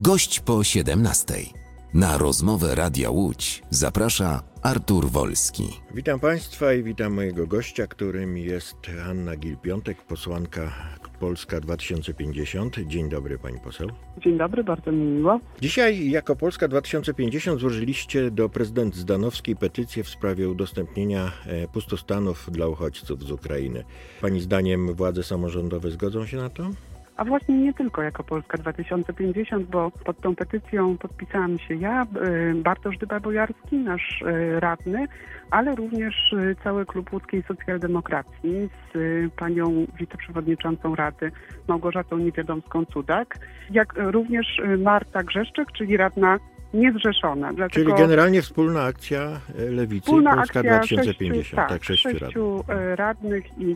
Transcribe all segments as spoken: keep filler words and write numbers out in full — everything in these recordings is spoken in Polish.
Gość po siedemnastej. Na rozmowę Radia Łódź zaprasza Artur Wolski. Witam Państwa i witam mojego gościa, którym jest Anna Gill-Piątek, posłanka Polska dwa tysiące pięćdziesiąt. Dzień dobry, pani poseł. Dzień dobry, bardzo mi miło. Dzisiaj jako Polska dwa tysiące pięćdziesiąt złożyliście do prezydent Zdanowskiej petycję w sprawie udostępnienia pustostanów dla uchodźców z Ukrainy. Pani zdaniem władze samorządowe zgodzą się na to? A właśnie nie tylko jako Polska dwa tysiące pięćdziesiąt, bo pod tą petycją podpisałam się ja, Bartosz Dyba-Bojarski, nasz radny, ale również cały klub łódzkiej socjaldemokracji z panią wiceprzewodniczącą Rady Małgorzatą Niewiadomską-Cudak, jak również Marta Grzeszczyk, czyli radna niezrzeszona. Dlatego czyli generalnie wspólna akcja Lewicy wspólna Polska akcja dwa tysiące pięćdziesiąt. Sześciu, tak, tak, sześciu, sześciu radnych. radnych i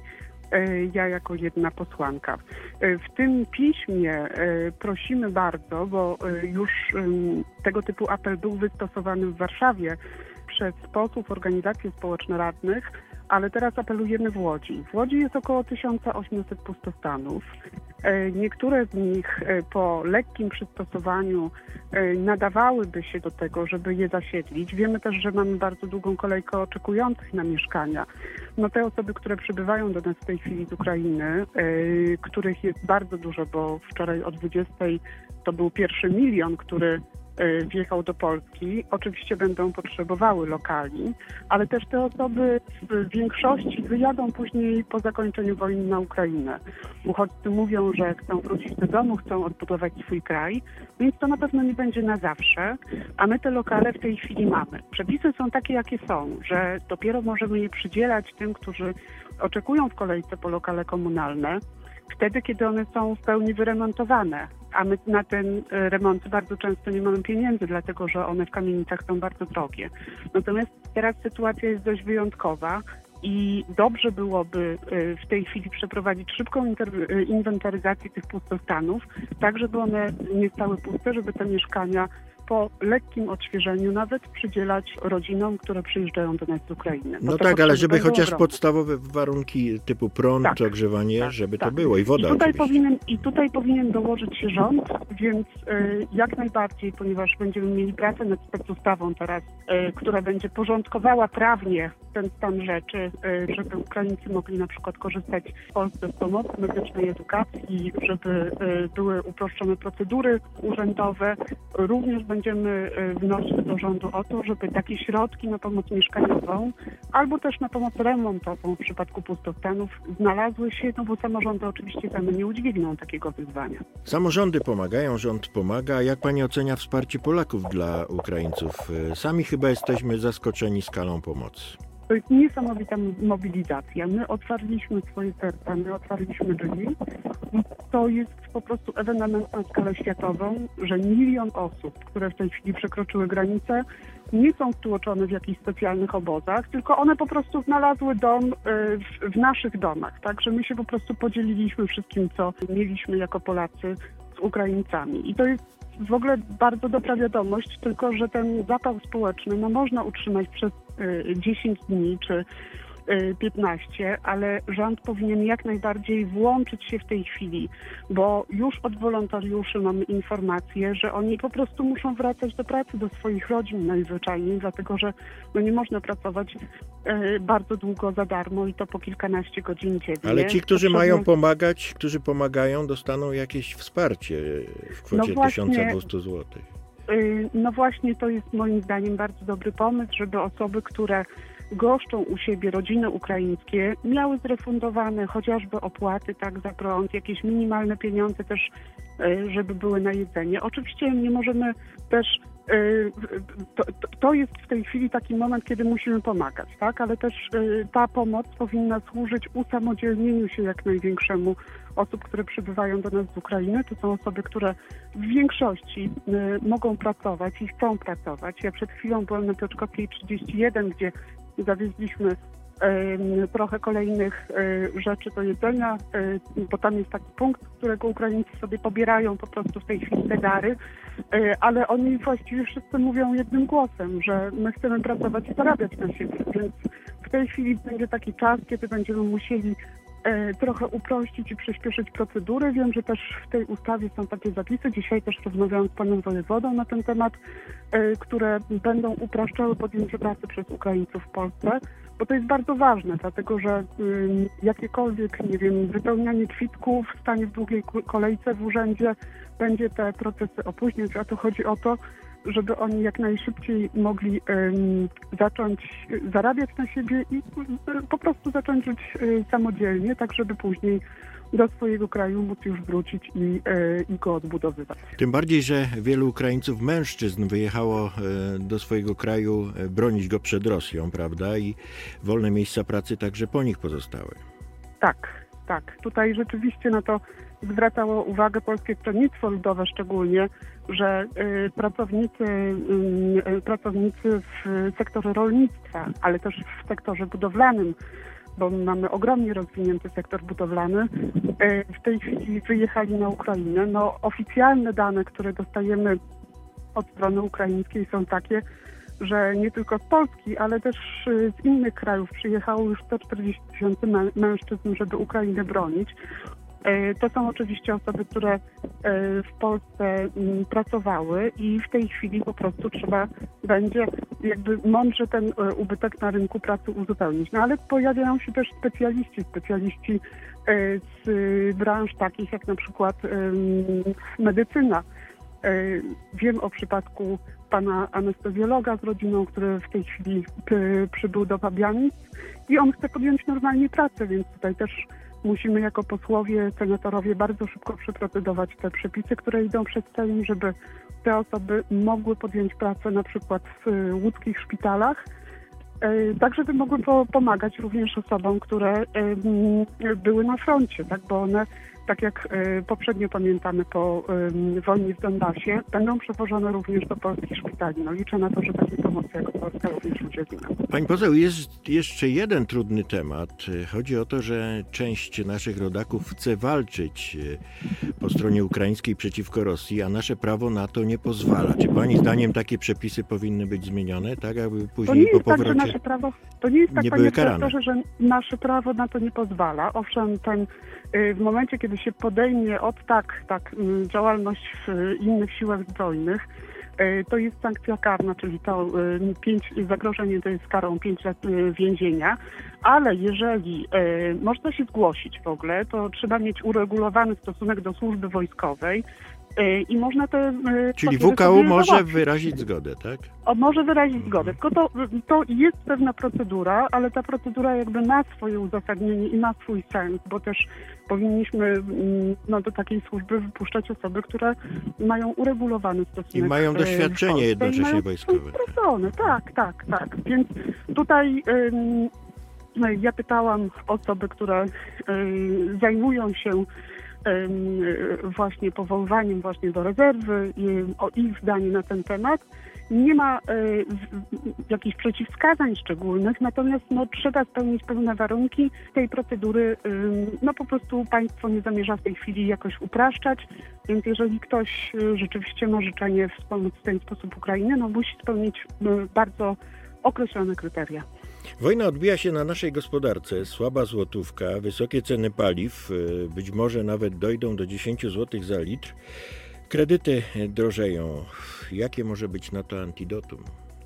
ja jako jedna posłanka. W tym piśmie prosimy bardzo, bo już tego typu apel był wystosowany w Warszawie przez posłów, organizacje społeczne radnych, ale teraz apelujemy w Łodzi. W Łodzi jest około tysiąc osiemset pustostanów. Niektóre z nich po lekkim przystosowaniu nadawałyby się do tego, żeby je zasiedlić. Wiemy też, że mamy bardzo długą kolejkę oczekujących na mieszkania. No te osoby, które przybywają do nas w tej chwili z Ukrainy, których jest bardzo dużo, bo wczoraj o dwudziestej to był pierwszy milion, który wjechał do Polski, oczywiście będą potrzebowały lokali, ale też te osoby w większości wyjadą później po zakończeniu wojny na Ukrainę. Uchodźcy mówią, że chcą wrócić do domu, chcą odbudować swój kraj, więc to na pewno nie będzie na zawsze, a my te lokale w tej chwili mamy. Przepisy są takie, jakie są, że dopiero możemy je przydzielać tym, którzy oczekują w kolejce po lokale komunalne, wtedy, kiedy one są w pełni wyremontowane, a my na ten remont bardzo często nie mamy pieniędzy, dlatego że one w kamienicach są bardzo drogie. Natomiast teraz sytuacja jest dość wyjątkowa i dobrze byłoby w tej chwili przeprowadzić szybką inwentaryzację tych pustostanów, tak żeby one nie stały puste, żeby te mieszkania po lekkim odświeżeniu nawet przydzielać rodzinom, które przyjeżdżają do nas z Ukrainy. No tak, ale żeby chociaż ogromne. podstawowe warunki typu prąd, tak, ogrzewanie, tak, żeby tak. to było i woda I tutaj, powinien, I tutaj powinien dołożyć się rząd, więc y, jak najbardziej, ponieważ będziemy mieli pracę nad specustawą teraz, y, która będzie porządkowała prawnie ten stan rzeczy, y, żeby Ukraińcy mogli na przykład korzystać w Polsce z pomocy medycznej, edukacji, żeby y, były uproszczone procedury urzędowe. Również będziemy wnosić do rządu o to, żeby takie środki na pomoc mieszkaniową albo też na pomoc remontową w przypadku pustostanów znalazły się, no bo samorządy oczywiście same nie udźwigną takiego wyzwania. Samorządy pomagają, rząd pomaga. Jak pani ocenia wsparcie Polaków dla Ukraińców? Sami chyba jesteśmy zaskoczeni skalą pomocy. To jest niesamowita mobilizacja. My otwarliśmy swoje serca, my otwarliśmy drzwi. To jest po prostu ewenement na skalę światową, że milion osób, które w tej chwili przekroczyły granicę, nie są stłoczone w jakichś specjalnych obozach, tylko one po prostu znalazły dom w, w naszych domach. Także my się po prostu podzieliliśmy wszystkim, co mieliśmy jako Polacy z Ukraińcami. I to jest w ogóle bardzo dobra wiadomość, tylko że ten zapał społeczny no, można utrzymać przez y, dziesięć dni czy y, piętnaście, ale rząd powinien jak najbardziej włączyć się w tej chwili, bo już od wolontariuszy mamy informacje, że oni po prostu muszą wracać do pracy, do swoich rodzin najzwyczajniej, dlatego że no, nie można pracować y, bardzo długo za darmo i to po kilkanaście godzin dziennie. Ale ci, którzy Potrzebne... mają pomagać, którzy pomagają, dostaną jakieś wsparcie w kwocie no właśnie, tysiąc dwieście złotych. Y, no właśnie to jest moim zdaniem bardzo dobry pomysł, żeby osoby, które goszczą u siebie rodziny ukraińskie, miały zrefundowane chociażby opłaty tak za prąd, jakieś minimalne pieniądze też, żeby były na jedzenie. Oczywiście nie możemy też, to, to jest w tej chwili taki moment, kiedy musimy pomagać, tak? Ale też ta pomoc powinna służyć usamodzielnieniu się jak największemu osób, które przybywają do nas z Ukrainy. To są osoby, które w większości mogą pracować i chcą pracować. Ja przed chwilą byłam na Piotrkowskiej trzydzieści jeden, gdzie zawieźliśmy y, trochę kolejnych y, rzeczy do jedzenia, y, bo tam jest taki punkt, z którego Ukraińcy sobie pobierają po prostu w tej chwili te dary, y, ale oni właściwie wszyscy mówią jednym głosem, że my chcemy pracować i zarabiać na siebie, więc w tej chwili będzie taki czas, kiedy będziemy musieli trochę uprościć i przyspieszyć procedury. Wiem, że też w tej ustawie są takie zapisy. Dzisiaj też rozmawiałam z panem wojewodą na ten temat, które będą upraszczały podjęcie pracy przez Ukraińców w Polsce, bo to jest bardzo ważne, dlatego że jakiekolwiek, nie wiem, wypełnianie kwitków, stanie w długiej kolejce w urzędzie będzie te procesy opóźniać, a tu chodzi o to, żeby oni jak najszybciej mogli um, zacząć zarabiać na siebie i um, po prostu zacząć żyć um, samodzielnie, tak żeby później do swojego kraju móc już wrócić i, um, i go odbudowywać. Tym bardziej, że wielu Ukraińców, mężczyzn wyjechało um, do swojego kraju um, bronić go przed Rosją, prawda? I wolne miejsca pracy także po nich pozostały. Tak, tak. Tutaj rzeczywiście na to zwracało uwagę Polskie Stronnictwo Ludowe szczególnie, że y, pracownicy, y, pracownicy w sektorze rolnictwa, ale też w sektorze budowlanym, bo mamy ogromnie rozwinięty sektor budowlany, y, w tej chwili wyjechali na Ukrainę. No, oficjalne dane, które dostajemy od strony ukraińskiej są takie, że nie tylko z Polski, ale też z innych krajów przyjechało już sto czterdzieści tysięcy mężczyzn, żeby Ukrainę bronić. To są oczywiście osoby, które w Polsce pracowały i w tej chwili po prostu trzeba będzie jakby mądrze ten ubytek na rynku pracy uzupełnić. No ale pojawiają się też specjaliści, specjaliści z branż takich jak na przykład medycyna. Wiem o przypadku pana anestezjologa z rodziną, który w tej chwili przybył do Pabianic i on chce podjąć normalnie pracę, więc tutaj też musimy jako posłowie, senatorowie bardzo szybko przeprocedować te przepisy, które idą przed Sejm, żeby te osoby mogły podjąć pracę na przykład w łódzkich szpitalach, tak żeby mogły pomagać również osobom, które były na froncie, tak, bo one, tak jak poprzednio pamiętamy po wojnie w Donbasie, będą przewożone również do polskich szpitali. No liczę na to, że takiej pomocy jako Polska również udzielimy. Pani poseł, jest jeszcze jeden trudny temat. Chodzi o to, że część naszych rodaków chce walczyć po stronie ukraińskiej przeciwko Rosji, a nasze prawo na to nie pozwala. Czy pani zdaniem takie przepisy powinny być zmienione, tak aby później po powrocie tak, że nasze prawo, to nie jest tak, nie panie były karane? profesorze, że nasze prawo na to nie pozwala. Owszem, ten w momencie, kiedy się podejmie od tak, tak działalność w innych siłach zbrojnych, to jest sankcja karna, czyli to pięć, zagrożenie to jest karą pięć lat więzienia, ale jeżeli e, można się zgłosić w ogóle, to trzeba mieć uregulowany stosunek do służby wojskowej e, i można te... E, Czyli W K U może załatwić. wyrazić zgodę, tak? O, może wyrazić zgodę, tylko to, to jest pewna procedura, ale ta procedura jakby ma swoje uzasadnienie i ma swój sens, bo też powinniśmy no, do takiej służby wypuszczać osoby, które mają uregulowany stosunek. I mają doświadczenie jednocześnie wojskowe. Sprawdzone, tak, tak, tak. Więc tutaj ym, ja pytałam osoby, które ym, zajmują się ym, właśnie powoływaniem właśnie do rezerwy i o ich zdanie na ten temat. Nie ma y, jakichś przeciwwskazań szczególnych, natomiast no, trzeba spełnić pewne warunki tej procedury. Y, no po prostu państwo nie zamierza w tej chwili jakoś upraszczać, więc jeżeli ktoś y, rzeczywiście ma życzenie wspomóc w ten sposób Ukrainę, no musi spełnić y, bardzo określone kryteria. Wojna odbija się na naszej gospodarce. Słaba złotówka, wysokie ceny paliw, y, być może nawet dojdą do dziesięć złotych za litr. Kredyty drożeją. Jakie może być na to antidotum?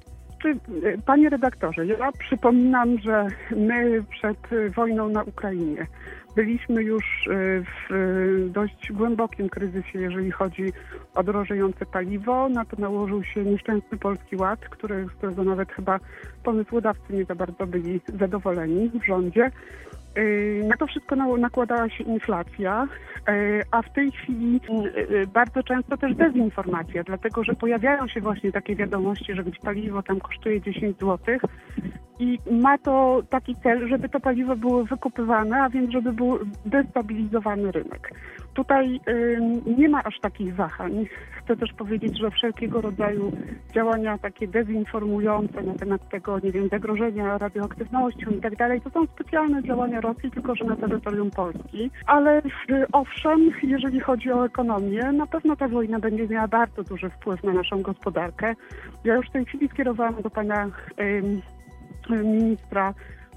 Panie redaktorze, ja przypominam, że my przed wojną na Ukrainie byliśmy już w dość głębokim kryzysie, jeżeli chodzi o drożejące paliwo. Na to nałożył się nieszczęsny Polski Ład, który, z którego nawet chyba pomysłodawcy nie za bardzo byli zadowoleni w rządzie. Na to wszystko nakładała się inflacja, a w tej chwili bardzo często też dezinformacja, dlatego że pojawiają się właśnie takie wiadomości, że być paliwo tam kosztuje dziesięć złotych i ma to taki cel, żeby to paliwo było wykupywane, a więc żeby był destabilizowany rynek. Tutaj y, nie ma aż takich wahań. Chcę też powiedzieć, że wszelkiego rodzaju działania takie dezinformujące na temat tego, nie wiem, zagrożenia radioaktywnością i tak dalej, to są specjalne działania Rosji, tylko że na terytorium Polski. Ale y, owszem, jeżeli chodzi o ekonomię, na pewno ta wojna będzie miała bardzo duży wpływ na naszą gospodarkę. Ja już w tej chwili skierowałam do pana y, ministra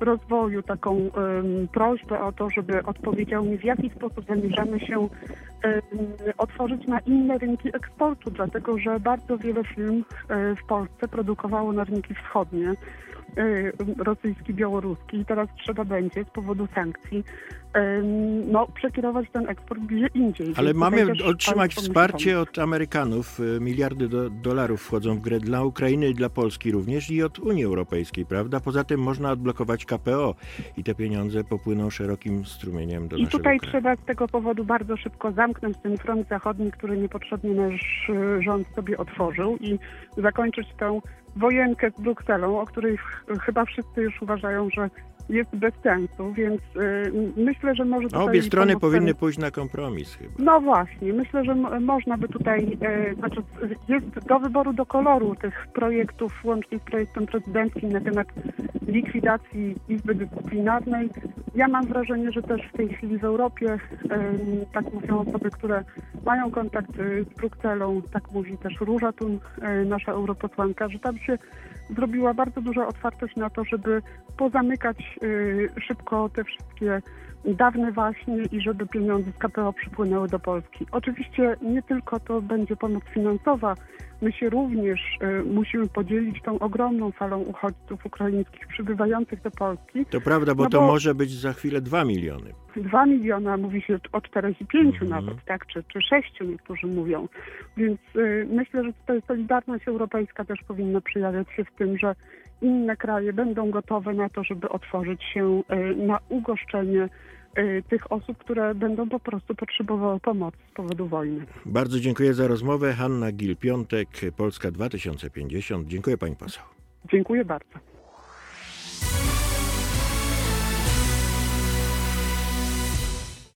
Rozwoju taką um, prośbę o to, żeby odpowiedział mi, w jaki sposób zamierzamy się um, otworzyć na inne rynki eksportu, dlatego że bardzo wiele firm um, w Polsce produkowało na rynki wschodnie, um, rosyjski, białoruski i teraz trzeba będzie z powodu sankcji um, no, przekierować ten eksport gdzie indziej. Ale Więc mamy tutaj też otrzymać państwo wsparcie muszą od Amerykanów. Miliardy do, dolarów wchodzą w grę dla Ukrainy i dla Polski również i od Unii Europejskiej, prawda? Poza tym można odblokować K P O i te pieniądze popłyną szerokim strumieniem do I naszego tutaj kraju. trzeba z tego powodu bardzo szybko zamknąć ten front zachodni, który niepotrzebnie nasz y, rząd sobie otworzył i zakończyć tę wojenkę z Brukselą, o której ch- chyba wszyscy już uważają, że jest bez sensu, więc y, myślę, że może tutaj... Obie strony pomóc powinny ten- pójść na kompromis chyba. No właśnie, myślę, że m- można by tutaj, e, znaczy jest do wyboru, do koloru tych projektów, łącznie z projektem prezydenckim na temat likwidacji Izby Dyscyplinarnej. Ja mam wrażenie, że też w tej chwili w Europie, e, tak mówią osoby, które mają kontakt e, z Brukselą, tak mówi też Róża Thun, e, nasza europosłanka, że tam się zrobiła bardzo duża otwartość na to, żeby pozamykać e, szybko te wszystkie dawne waśnie i żeby pieniądze z K P O przypłynęły do Polski. Oczywiście nie tylko to będzie pomoc finansowa, my się również y, musimy podzielić tą ogromną falą uchodźców ukraińskich przybywających do Polski. To prawda, bo No to bo- może być za chwilę dwa miliony. Dwa miliona, mówi się o czterech i pięciu Mhm. nawet, tak, czy, czy sześciu niektórzy mówią. Więc y, myślę, że tutaj solidarność europejska też powinna przejawiać się w tym, że inne kraje będą gotowe na to, żeby otworzyć się y, na ugoszczenie y, tych osób, które będą po prostu potrzebowały pomocy z powodu wojny. Bardzo dziękuję za rozmowę. Hanna Gil-Piątek, Polska dwa tysiące pięćdziesiąt. Dziękuję pani poseł. Dziękuję bardzo.